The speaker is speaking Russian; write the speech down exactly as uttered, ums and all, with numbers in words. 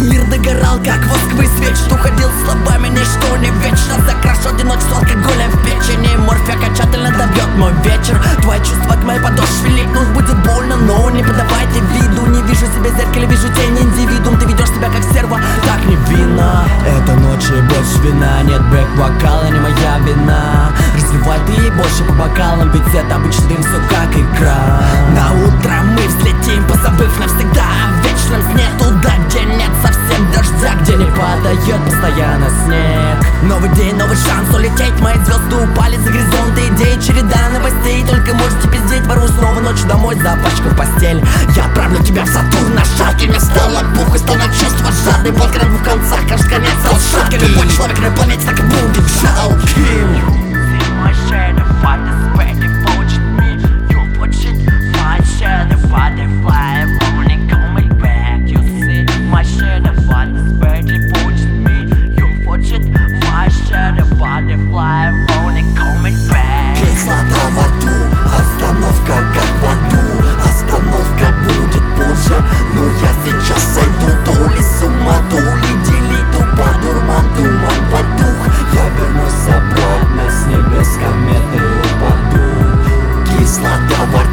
Мир догорал, как восковый свеч. Уходил словами, ничто не вечно. Закрашу одиночь с алкоголем в печени. Морфия окончательно добьет мой вечер. Твои чувства к моей подошве липнут. Будет больно, но не подавайте виду. Не вижу себя в зеркале, вижу тень индивидуум. Ты ведешь себя как стерва, так невинно. Эта ночь и больше вина. Нет бэк-вокала, не моя вина. Разливай ты больше по бокалам, ведь это обычный дым, все как игра. На утро мы взлетим, позабыв навсегда о вечном сне. Туда, где нет совсем дождя, где не падает постоянно снег. Новый день, новый шанс улететь. Мои звезды упали за горизонты идей. Череда новостей, только можете пиздеть. Вору снова ночью домой за пачку в постель. Я отправлю тебя в Сатурн на шаге. Мне стало пух и стало чувство жадный. Боль на двух концах, кажется, конец лошадки. Любой человек на планете так и будет жалким. My shadow fighters ready for me. You watch it, my shadow fighter fly running coming back. You see, my shadow fighters ready for me. You watch it, my shadow fighter fly running coming back. Кислота во рту, остановка как в аду. Остановка будет позже, но я сейчас сойду. То ли с ума, то ли делить, то по дурман, туман потух. Я вернусь обратно с небес, кометы упаду. Кислота во рту.